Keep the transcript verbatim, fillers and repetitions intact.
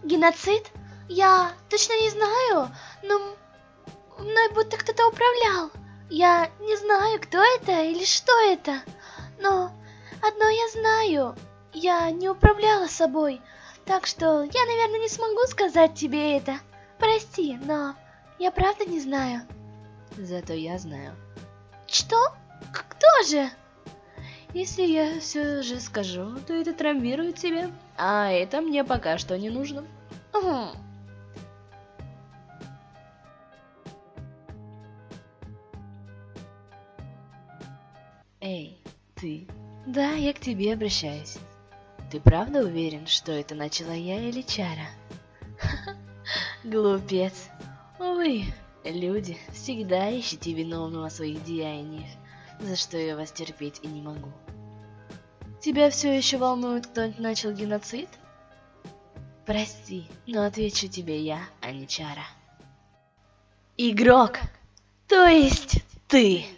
Геноцид? Я точно не знаю, но мной будто кто-то управлял. Я не знаю, кто это или что это, но одно я знаю, я не управляла собой, так что я, наверное, не смогу сказать тебе это. Прости, но я правда не знаю. Зато я знаю. Что? К- Кто же? Если я все же скажу, то это травмирует тебя, а это мне пока что не нужно. Хм. Эй, ты. Да, я к тебе обращаюсь. Ты правда уверен, что это начала я или Чара? Глупец. Увы, люди, всегда ищите виновного в своих деяниях, за что я вас терпеть и не могу. Тебя все еще волнует, кто начал геноцид? Прости, но отвечу тебе я, а не Чара. Игрок, то есть ты.